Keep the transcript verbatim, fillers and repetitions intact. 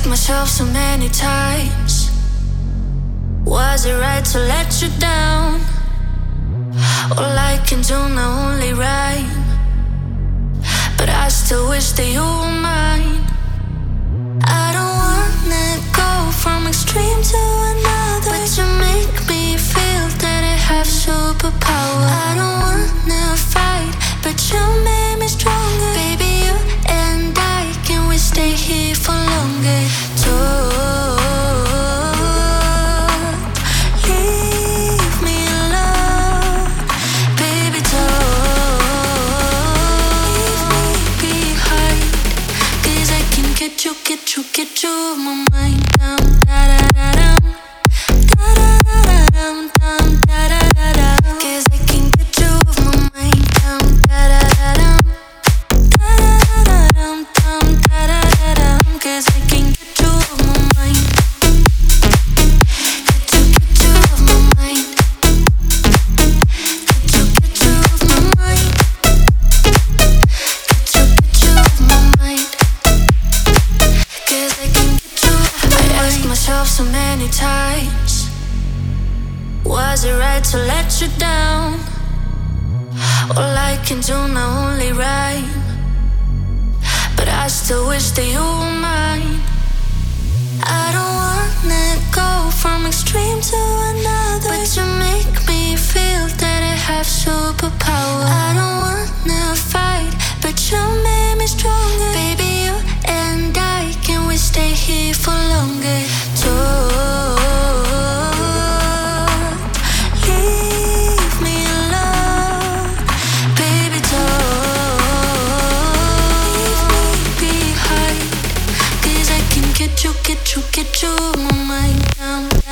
asked myself so many times, was it right to let you down? All I can do now only rhyme, but I still wish that you were mine. I don't wanna go from extreme to another, but you make me feel that I have superpower. I don't wanna fight, but you made me stronger. Baby, you and I, can we stay here for longer? Talk, leave me alone. Baby, don't leave me behind, 'cause I can get you, get you, get you my mind down, da da da da, da da da da da, da da da da. 'Cause I can get you off my mind down, da da da da, da da da da, da da da da. 'Cause I can get you off my mind, get you, get you off my mind, get you, get you off my mind, get you, get you off my mind. 'Cause I can get you off my mind. I asked myself so many times, was it right to let you down? All I can do now only rhyme, but I still wish that you were mine. I don't wanna go from extreme to another, but you make me feel that I have superpower. I don't wanna fight, but you made me stronger. Baby, you and I, can we stay here for longer? Talk, leave me alone. Baby, don't leave me behind, 'cause I can get you, get you, get you my mind down,